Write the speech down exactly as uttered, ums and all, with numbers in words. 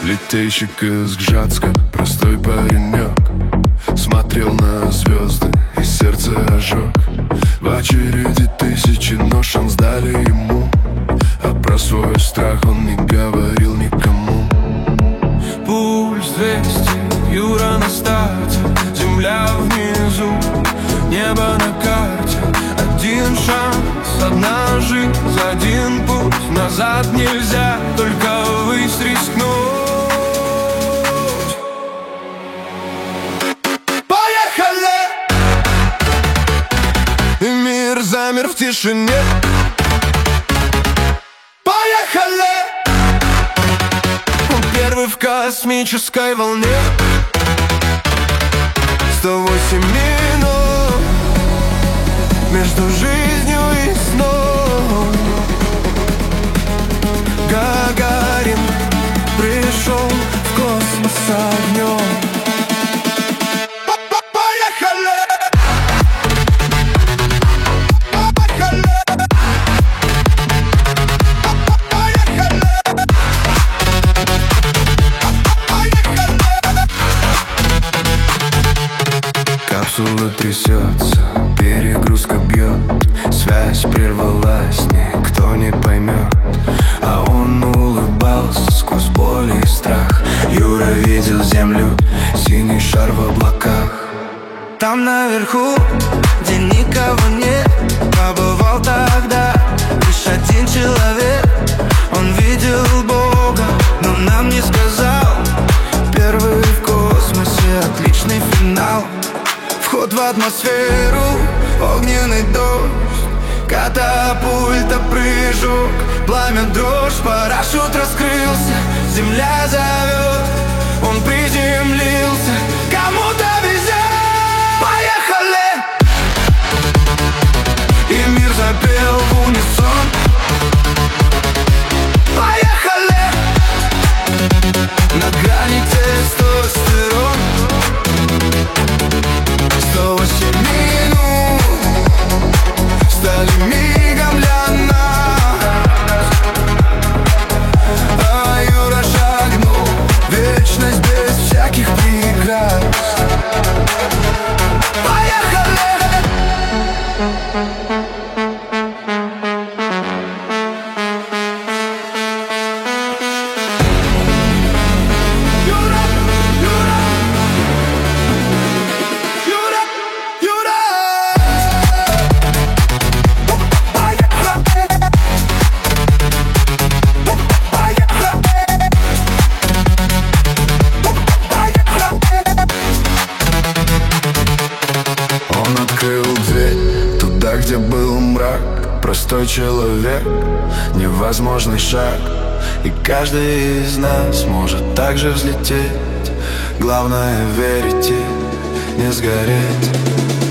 Летейщик из Гжатска, простой паренек, смотрел на звезды и сердце ожег. В очереди тысячи, но шанс дали ему, а про свой страх он не говорил никому. Пульс двести, Юра на старте, земля внизу, небо на карте. Один шанс, одна жизнь, один путь, назад нельзя, только высь рискнуть. Поехали! И мир замер в тишине. Поехали! Он первый в космической волне. Сто восемь минут между жизнью и сном. Гагарин пришел в космос с огнем. Капсула трясется, перегрузка бьет, связь прервалась, никто не поймет. А он улыбался сквозь боль и страх. Юра видел землю, синий шар в облаках. Там наверху, где никого нет, побывал тогда лишь один человек. Он видел Бога, но нам не сказал. Первый в космосе, отличный финал. Вход в атмосферу, огненный дождь, катапульта, прыжок, пламя, дрожь. Парашют раскрылся, земля зовет. Он приземлился, кому-то везет. Поехали! И мир запел в унисон. Поехали! На грани тестостерон. Сто восемь минут стали мигом для нас, а Юра шагнул в вечность без всяких преград. Поехали! Где был мрак, простой человек, невозможный шаг. И каждый из нас может так же взлететь. Главное верить и не сгореть.